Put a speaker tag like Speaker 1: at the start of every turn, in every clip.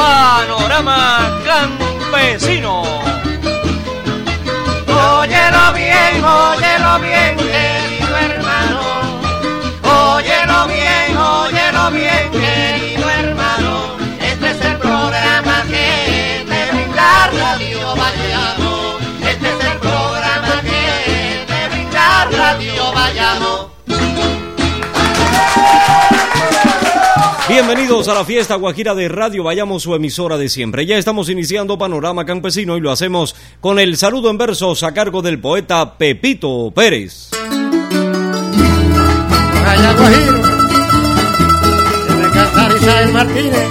Speaker 1: Panorama Campesino. Óyelo bien, querido hermano. Óyelo bien, querido hermano. Este es el programa que te brinda Radio Bayamo. Este es el programa que te brinda Radio Bayamo.
Speaker 2: Bienvenidos a la fiesta guajira de Radio Bayamo, su emisora de siempre. Ya estamos iniciando Panorama Campesino y lo hacemos con el saludo en versos a cargo del poeta Pepito Pérez.
Speaker 3: Vaya guajiro, de cantar Isabel Martínez.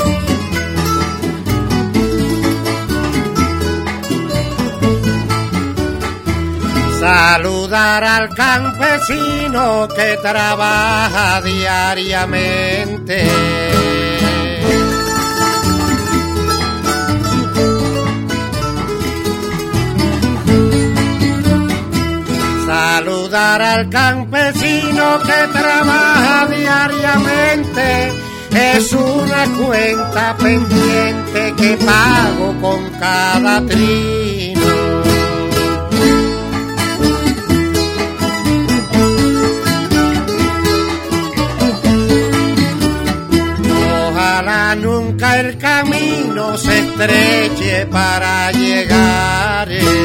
Speaker 3: Saludar al campesino que trabaja diariamente. Saludar al campesino que trabaja diariamente es una cuenta pendiente que pago con cada trino. Ojalá nunca el camino se estreche para llegar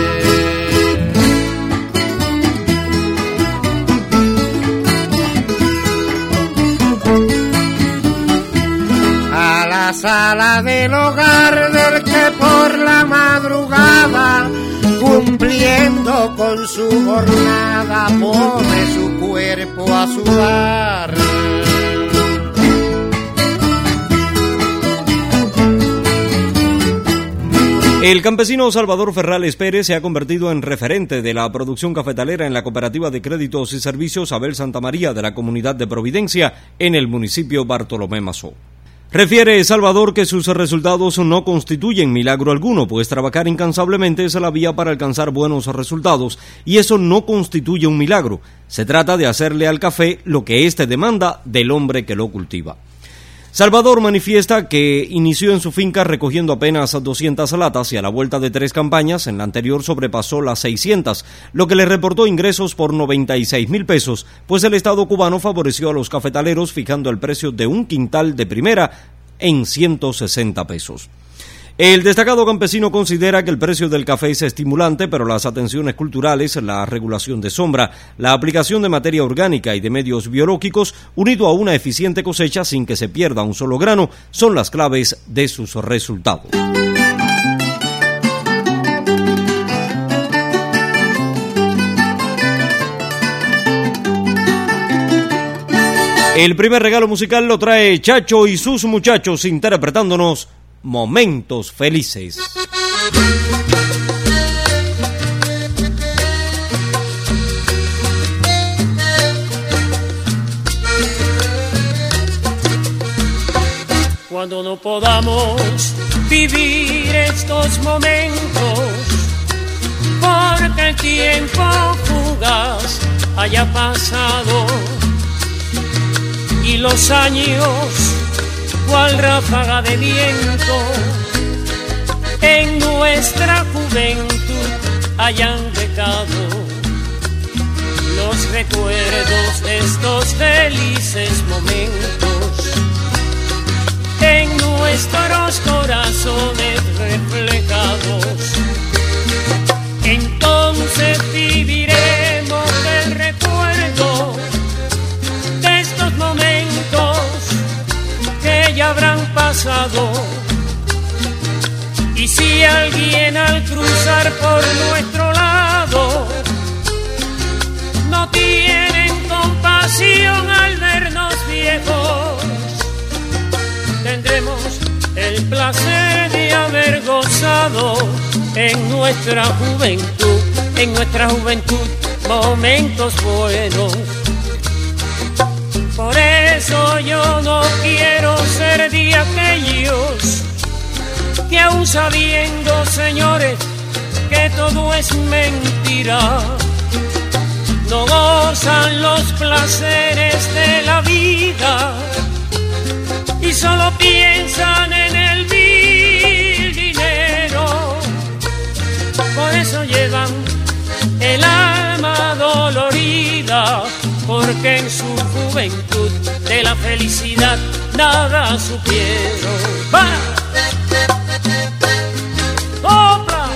Speaker 3: a la sala del hogar del que por la madrugada, cumpliendo con su jornada, pone su cuerpo a sudar.
Speaker 2: El campesino Salvador Ferrales Pérez se ha convertido en referente de la producción cafetalera en la Cooperativa de Créditos y Servicios Abel Santa María de la Comunidad de Providencia en el municipio Bartolomé Mazó. Refiere Salvador que sus resultados no constituyen milagro alguno, pues trabajar incansablemente es la vía para alcanzar buenos resultados, y eso no constituye un milagro. Se trata de hacerle al café lo que éste demanda del hombre que lo cultiva. Salvador manifiesta que inició en su finca recogiendo apenas 200 latas y a la vuelta de 3 campañas, en la anterior sobrepasó las 600, lo que le reportó ingresos por 96,000 pesos, pues el Estado cubano favoreció a los cafetaleros fijando el precio de un quintal de primera en 160 pesos. El destacado campesino considera que el precio del café es estimulante, pero las atenciones culturales, la regulación de sombra, la aplicación de materia orgánica y de medios biológicos, unido a una eficiente cosecha sin que se pierda un solo grano, son las claves de sus resultados. El primer regalo musical lo trae Chacho y sus muchachos interpretándonos Momentos Felices.
Speaker 4: Cuando no podamos vivir estos momentos, porque el tiempo fugaz haya pasado y los años cual ráfaga de viento en nuestra juventud hayan dejado los recuerdos de estos felices momentos en nuestros corazones reflejados. Entonces viviremos el recuerdo de estos momentos que ya habrán pasado, y si alguien al cruzar por nuestro lado no tienen compasión al vernos viejos, tendremos el placer de haber gozado en nuestra juventud momentos buenos. Por eso yo no quiero ser de aquellos que aún sabiendo, señores, que todo es mentira, no gozan los placeres de la vida y solo piensan en el vivir. porque en su juventud de la felicidad nada supieron. ¡Va! ¡Sopla!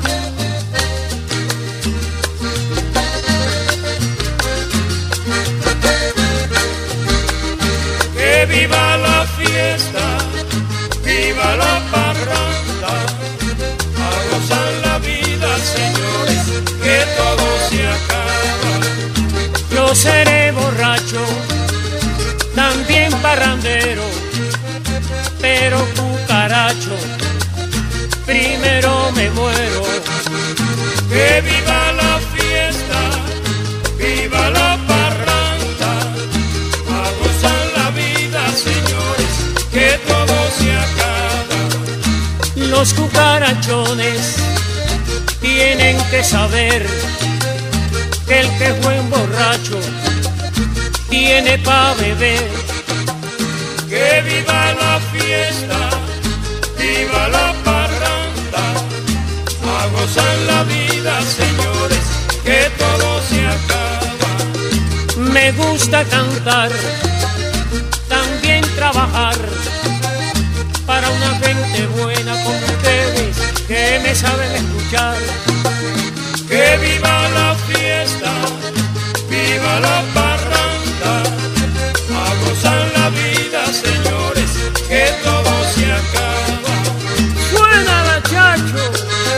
Speaker 4: Que viva la fiesta, viva la parranda, a gozar la vida, señores, que todo se acaba. Yo seré borracho, también parrandero, pero cucaracho, primero me muero. Que viva la fiesta, viva la parranda, a gozar la vida, señores, que todo se acaba. Los cucarachones tienen que saber que el que es buen borracho tiene pa' beber. Que viva la fiesta, viva la parranda, a gozar la vida, señores, que todo se acaba. Me gusta cantar, también trabajar, para una gente buena como ustedes, que me saben escuchar. Que viva la fiesta, viva la parranda, a gozar la vida, señores, que todo se acaba. ¡Suena la chacho!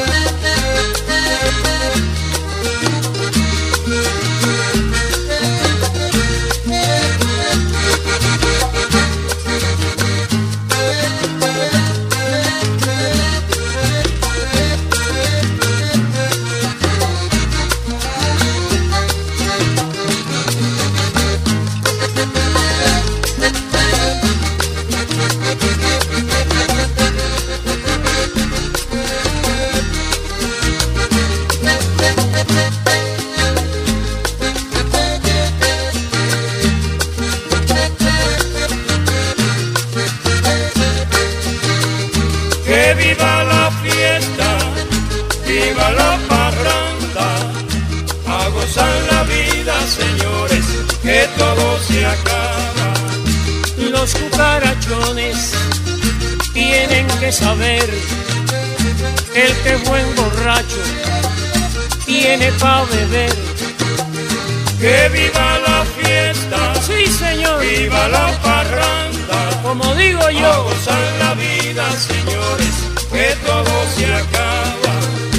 Speaker 4: Que viva la fiesta, viva la parranda, a gozar la vida, señores, que todo se acaba. Los cucarachones tienen que saber que el que es buen borracho tiene pa' beber. Que viva la fiesta, sí señor, viva la parranda, como digo yo, a gozar la vida, señores, que todo se acaba.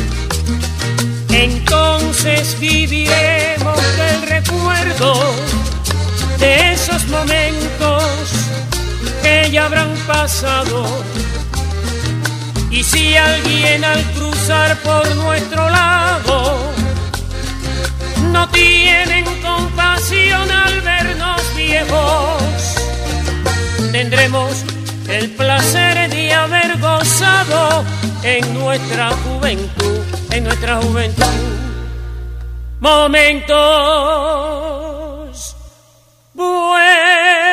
Speaker 4: Entonces viviremos del recuerdo de esos momentos que ya habrán pasado. Y si alguien al cruzar por nuestro lado no tienen compasión al vernos viejos, tendremos el placer de haber gozado en nuestra juventud, momentos buenos.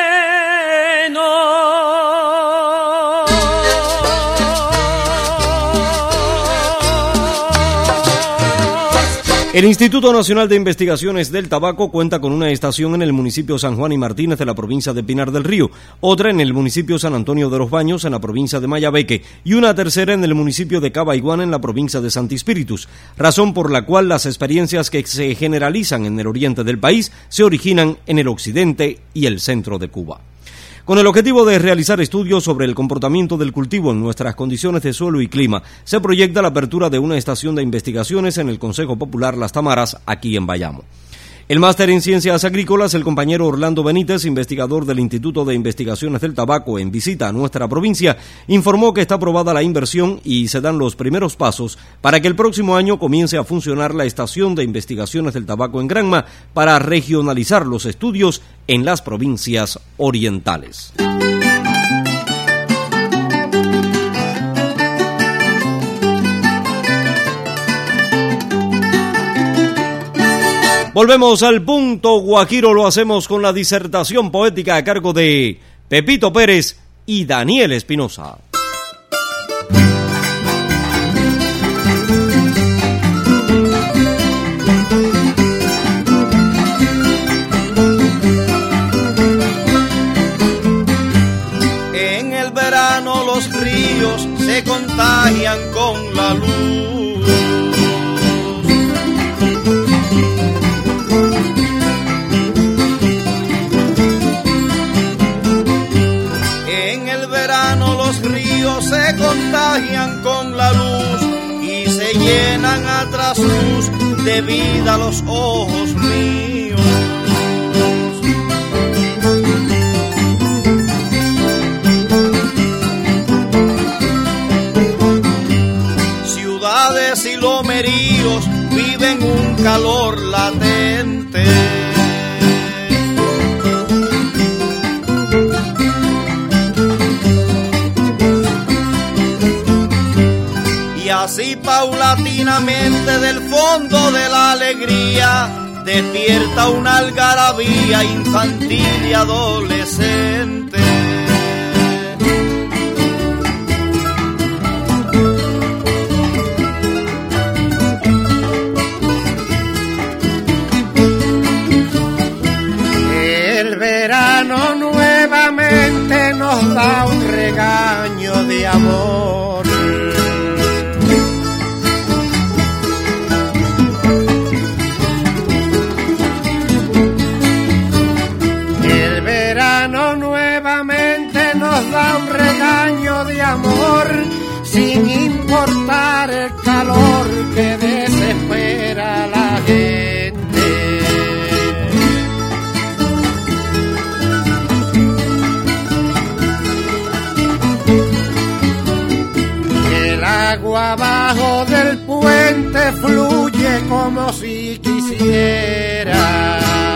Speaker 2: El Instituto Nacional de Investigaciones del Tabaco cuenta con una estación en el municipio San Juan y Martínez de la provincia de Pinar del Río, otra en el municipio San Antonio de los Baños en la provincia de Mayabeque y una tercera en el municipio de Cabaiguana en la provincia de Santi Espíritus, razón por la cual las experiencias que se generalizan en el oriente del país se originan en el occidente y el centro de Cuba. Con el objetivo de realizar estudios sobre el comportamiento del cultivo en nuestras condiciones de suelo y clima, se proyecta la apertura de una estación de investigaciones en el Consejo Popular Las Tamaras, aquí en Bayamo. El máster en Ciencias Agrícolas, el compañero Orlando Benítez, investigador del Instituto de Investigaciones del Tabaco en visita a nuestra provincia, informó que está aprobada la inversión y se dan los primeros pasos para que el próximo año comience a funcionar la Estación de Investigaciones del Tabaco en Granma para regionalizar los estudios en las provincias orientales. Volvemos al punto Guajiro, lo hacemos con la disertación poética a cargo de Pepito Pérez y Daniel Espinosa.
Speaker 1: los ríos se contagian con la luz. En el verano los ríos se contagian con la luz y se llenan a trasluz de vida los ojos míos. Ciudades y lomeríos viven un calor latente. Y así paulatinamente del fondo de la alegría despierta una algarabía infantil y adolescente.
Speaker 3: El verano nuevamente nos da un regaño de amor. El verano nuevamente nos da un regaño de amor, sin importar el calor que desespera a la gente. El agua abajo del puente fluye como si quisiera.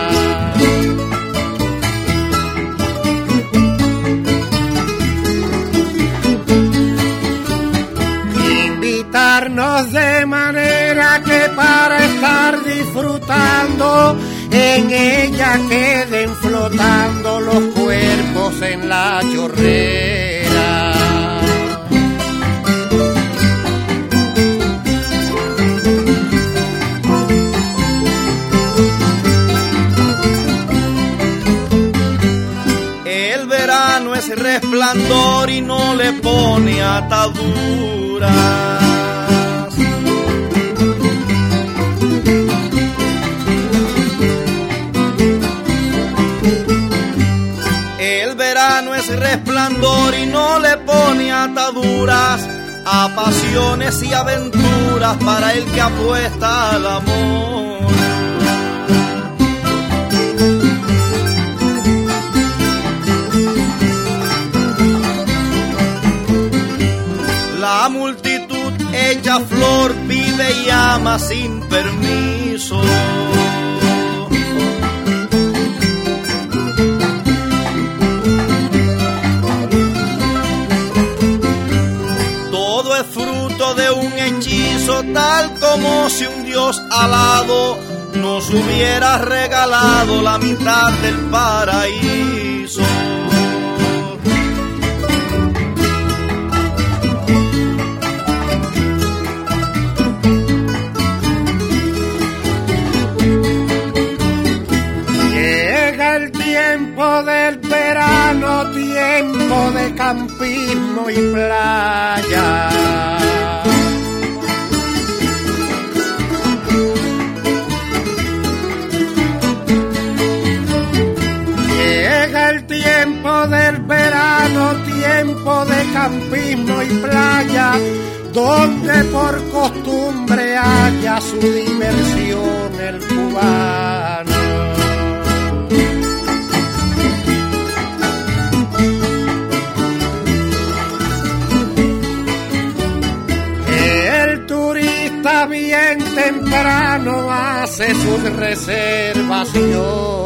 Speaker 3: Invitarnos de manera que para estar disfrutando en ella queden flotando los cuerpos en la chorrera.
Speaker 1: El verano es resplandor y no le pone ataduras. El verano es resplandor y no le pone ataduras a pasiones y aventuras para el que apuesta al amor. La multitud hecha flor vive y ama sin permiso. Todo es fruto de un hechizo, tal como si un dios alado nos hubiera regalado la mitad del paraíso.
Speaker 3: El tiempo del verano, tiempo de campismo y playa. Llega el tiempo del verano, tiempo de campismo y playa, donde por costumbre haya su diversión el cubano. Bien temprano hace sus reservaciones.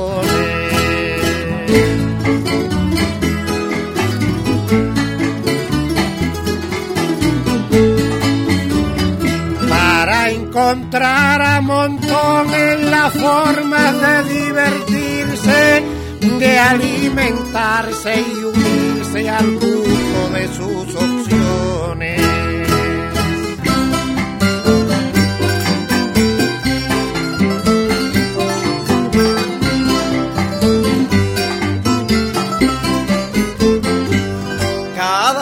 Speaker 3: Para encontrar a montones las formas de divertirse, de alimentarse y unirse al gusto de sus opciones.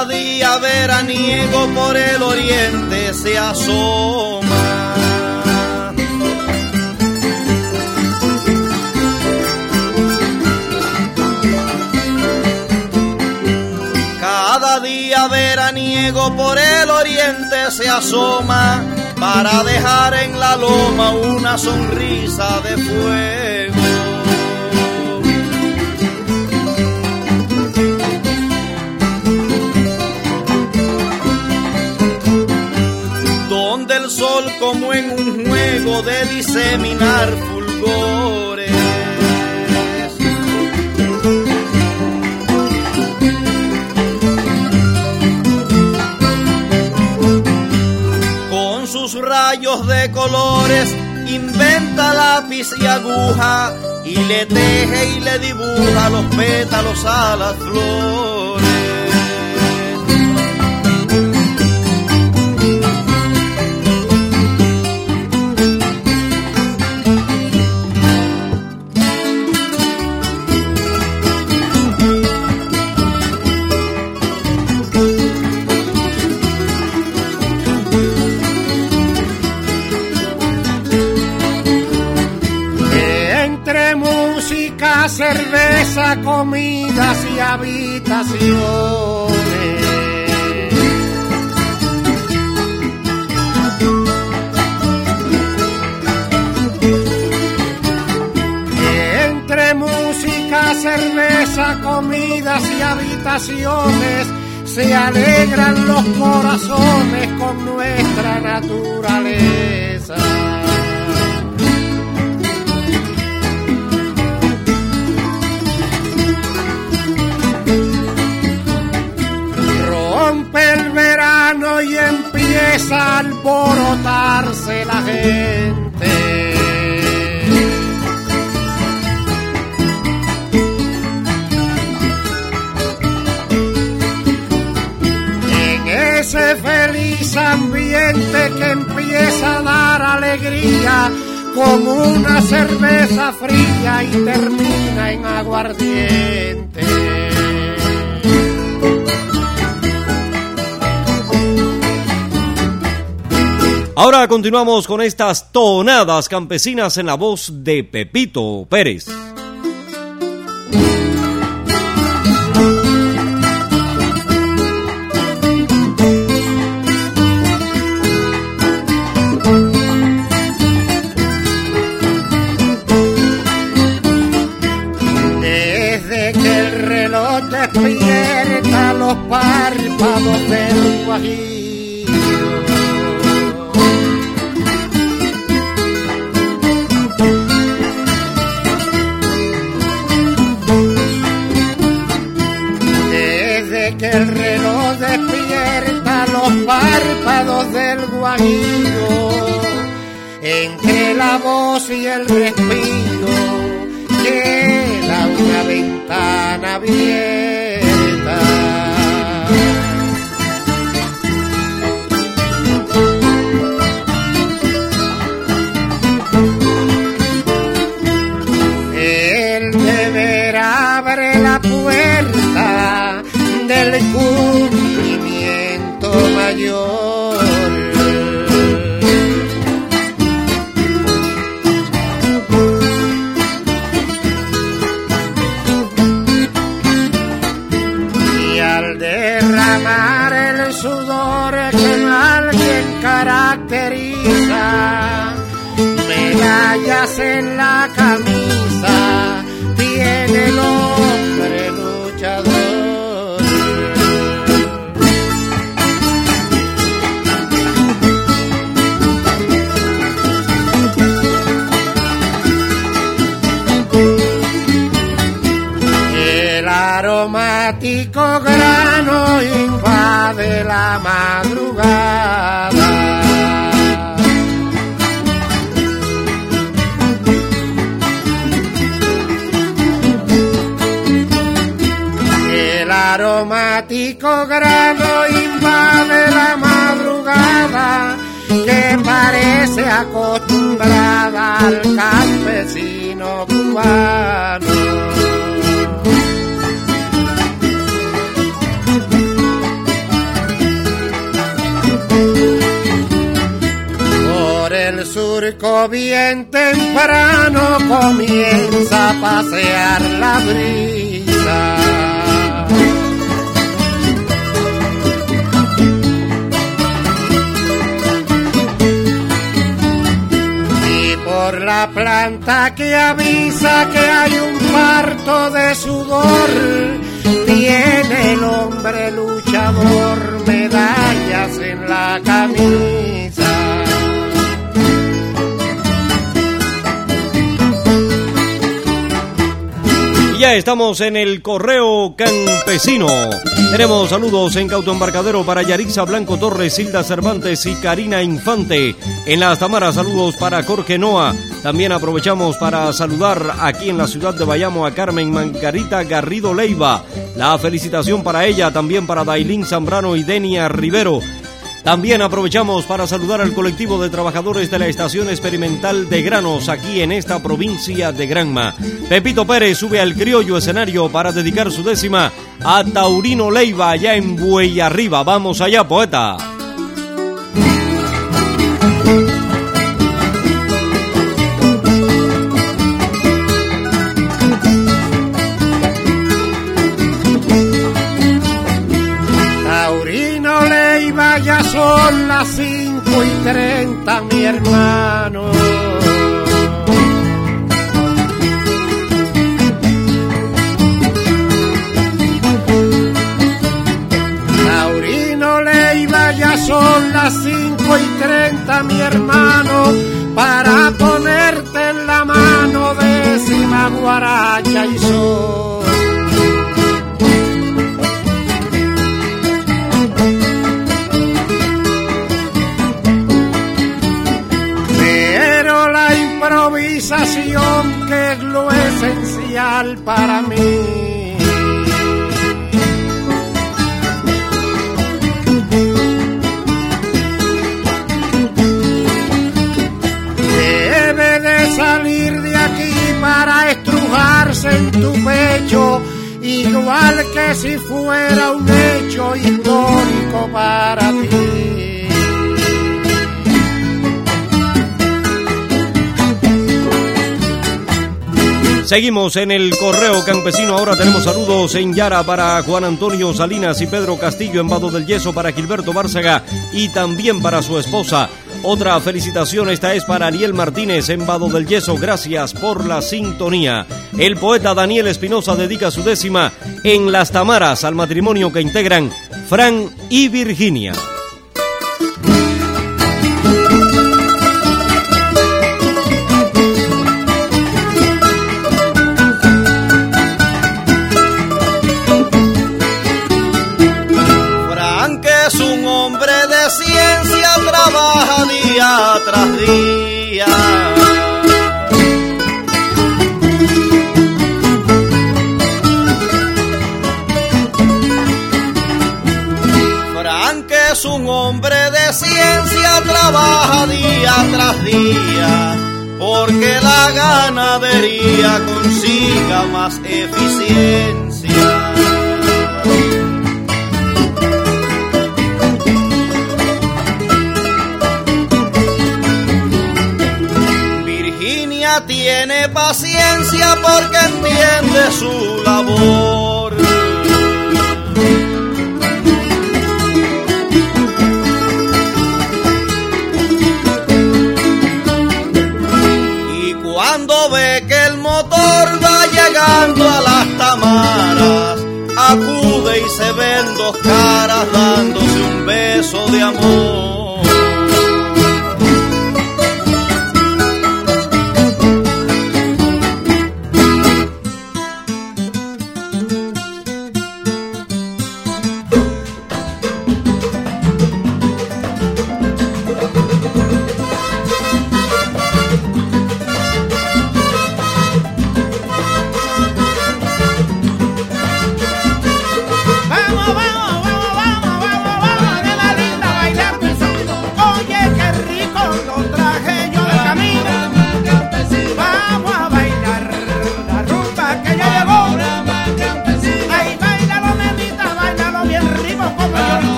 Speaker 1: Cada día veraniego por el oriente se asoma. Cada día veraniego por el oriente se asoma para dejar en la loma una sonrisa de fuego. Donde el sol como en un juego de diseminar fulgores con sus rayos de colores inventa lápiz y aguja y le teje y le dibuja los pétalos a las flores.
Speaker 3: Cerveza, comidas y habitaciones. Entre música, cerveza, comidas y habitaciones se alegran los corazones con nuestra naturaleza. El verano y empieza a alborotarse la gente. En ese feliz ambiente que empieza a dar alegría con una cerveza fría y termina en aguardiente.
Speaker 2: Ahora continuamos con estas tonadas campesinas en la voz de Pepito Pérez.
Speaker 3: Desde que el reloj despierta los párpados del guajillo, que el reloj despierta los párpados del guajillo, entre la voz y el respiro queda una ventana abierta. El deber abre la puerta del cumplimiento mayor. Y al derramar el sudor que alguien caracteriza, medallas en la camisa tiene el hombre luchador. Aromático grano invade la madrugada. El aromático grano invade la madrugada, que parece acostumbrada al campesino cubano. blanco bien temprano comienza a pasear la brisa. Y por la planta que avisa que hay un parto de sudor, tiene el hombre luchador medallas en la camisa.
Speaker 2: Ya estamos en el correo campesino. Tenemos saludos en Cauto Embarcadero para Yarixa Blanco Torres, Hilda Cervantes y Karina Infante. En Las Tamaras, saludos para Jorge Noa. También aprovechamos para saludar aquí en la ciudad de Bayamo a Carmen Margarita Garrido Leiva. La felicitación para ella, también para Dailín Zambrano y Denia Rivero. También aprovechamos para saludar al colectivo de trabajadores de la Estación Experimental de Granos aquí en esta provincia de Granma. Pepito Pérez sube al criollo escenario para dedicar su décima a Taurino Leiva allá en Buey Arriba. Vamos allá, poeta.
Speaker 3: Ya son las 5:30, mi hermano. Taurino Leiva, ya son las 5:30, mi hermano, para ponerte en la mano décima guaracha y sol. Improvisación, que es lo esencial para mí. Debe de salir de aquí para estrujarse en tu pecho, igual que si fuera un hecho histórico para ti.
Speaker 2: Seguimos en el correo campesino. Ahora tenemos saludos en Yara para Juan Antonio Salinas y Pedro Castillo, en Vado del Yeso para Gilberto Bárcega y también para su esposa. Otra felicitación, esta es para Ariel Martínez en Vado del Yeso. Gracias por la sintonía. El poeta Daniel Espinosa dedica su décima en Las Tamaras al matrimonio que integran Fran y Virginia.
Speaker 1: Trabaja día tras día. Frank es un hombre de ciencia, trabaja día tras día, porque la ganadería consiga más eficiencia. Tiene paciencia porque entiende su labor. Y cuando ve que el motor va llegando a Las Tamaras, acude y se ven dos caras dándose un beso de amor.
Speaker 3: Vamos, vamos, vamos, vamos, vamos, vamos, de la linda bailar.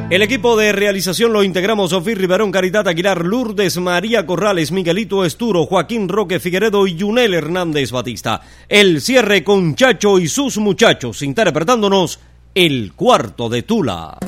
Speaker 2: El equipo de realización lo integramos Sofía Riverón, Caridad Aguilar, Lourdes María Corrales, Miguelito Esturo, Joaquín Roque Figueredo y Yunel Hernández Batista. El cierre con Chacho y sus muchachos, interpretándonos El Cuarto de Tula.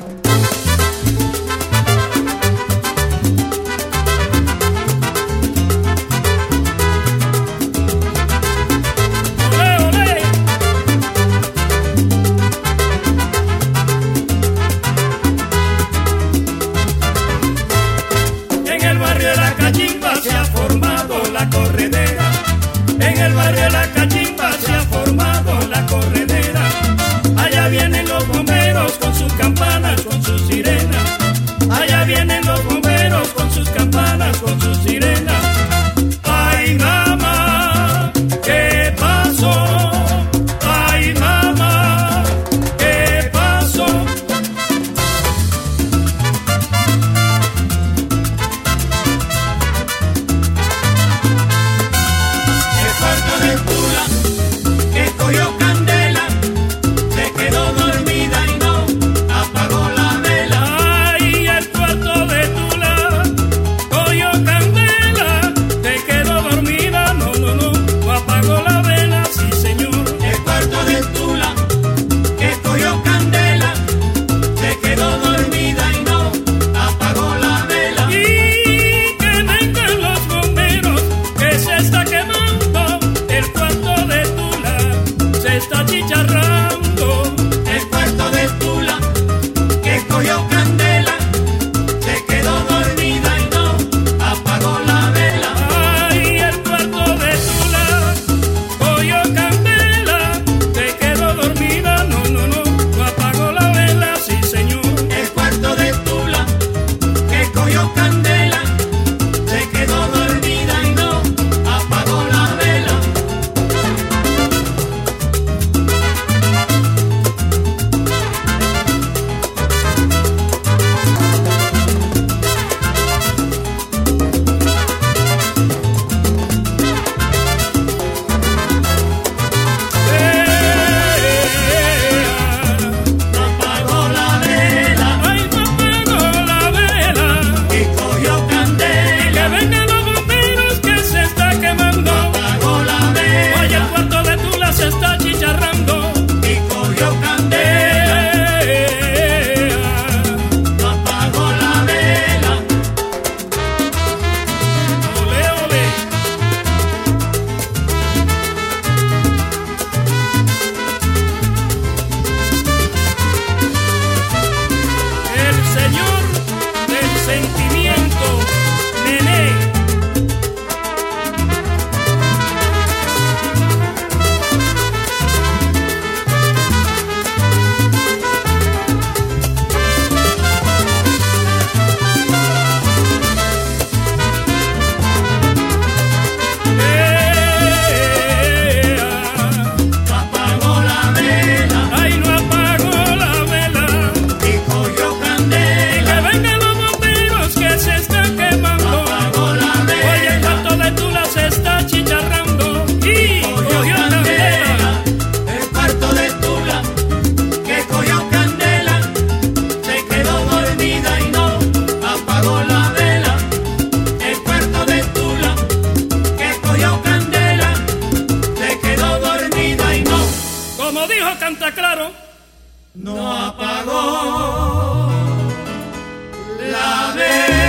Speaker 4: No apagó la vela.